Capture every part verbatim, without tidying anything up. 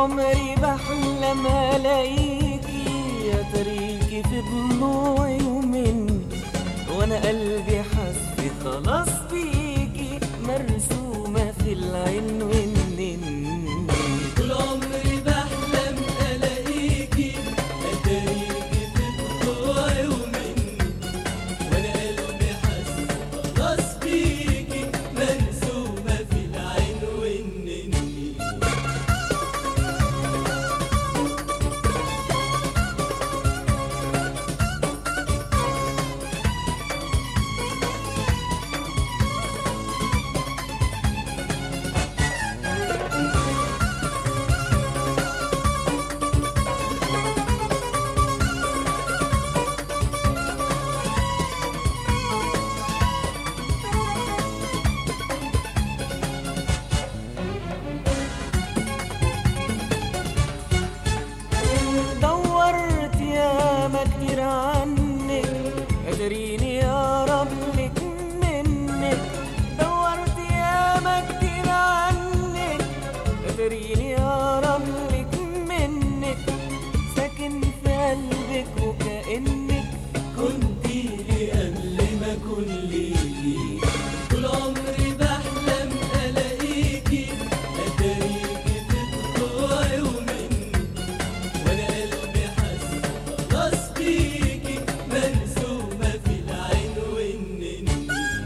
عمري بحلم الاقيكي، يا تريكي في ضلوعي ومني، وانا قلبي حس خلاص بيكي مرسومة في العين والنني. طول عمري بحلم الاقيكي، يا تريكي في ضلوعي ومني، وانا قلبي حس خلاص بيكي مرسومة في العين والنني. كتير عنك قادريني اقرب لك منك، دورت ياما كتير عنك قادريني اقرب لك منك، ساكن في قلبك وكأنك كنتي لي قبل ما اكون ليكي. طول عمري بحلم الاقيكي، اتاريكي في ضلوعي ومني، وانا قلبي حس خلاص بيكي مرسومة في العين والنني.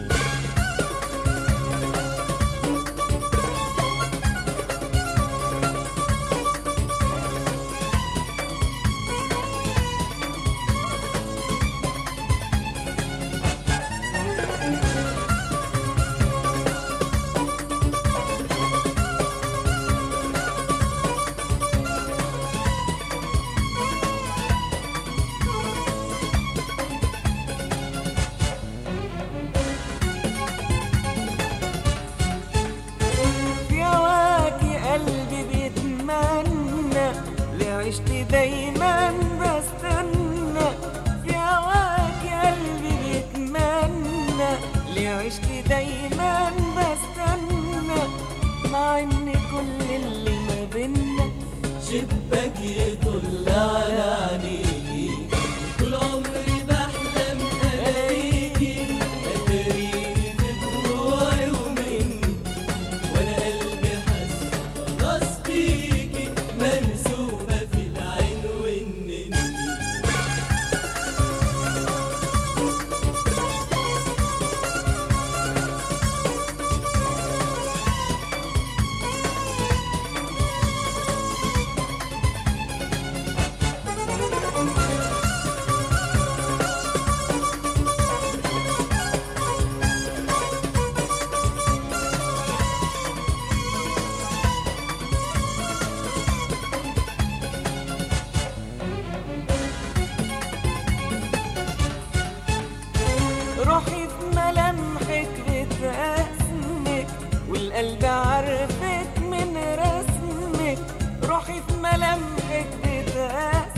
عشت دايما بستنى في هواك، قلبي بيتمنى ليه عشت دايما بستنى، مع ان كل اللي ما بينا شباك يطل على عينيكي. طول عمري بحلم الاقيكي، اتاريكي في ضلوعي ومني، وانا قلبي حس خلاص بيكي مرسومة في العين والنني. روحي في ملامحك بترسمك، والقلب عرفت من رسمك، روحي في ملامحك بترسمك